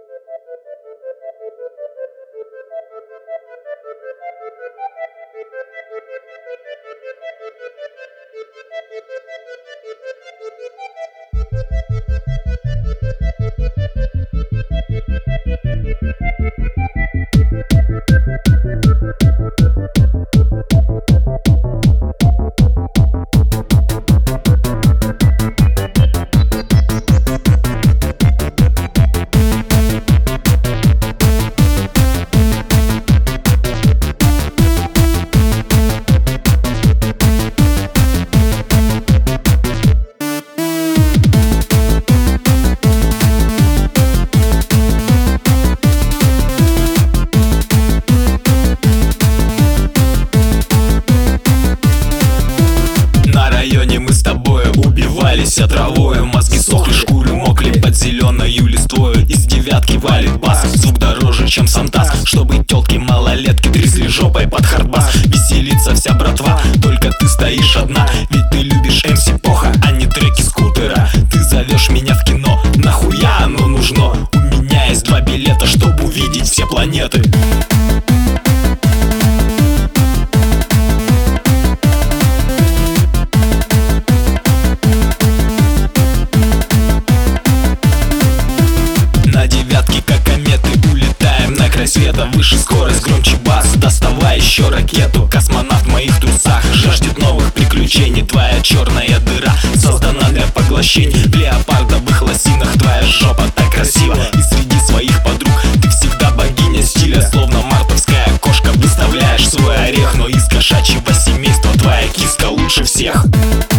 Мы с тобой убивались травою, мозги сохли, шкуры мокли под зеленою листвою. Из девятки валит бас, звук дороже, чем сам таз, чтобы тёлки малолетки трясли жопой под хардбас. Веселится вся братва, только ты стоишь одна, ведь ты любишь МС Поха, а не треки Скутера. Ты зовешь меня в кино, нахуя оно нужно? У меня есть 2 билета, чтобы увидеть все планеты. Света, выше скорость, громче бас, доставай еще ракету. Космонавт в моих трусах жаждет новых приключений. Твоя черная дыра создана для поглощений. В леопардовых лосинах твоя жопа так красива. И среди своих подруг ты всегда богиня стиля. Словно мартовская кошка выставляешь свой орех, но из кошачьего семейства твоя киска лучше всех.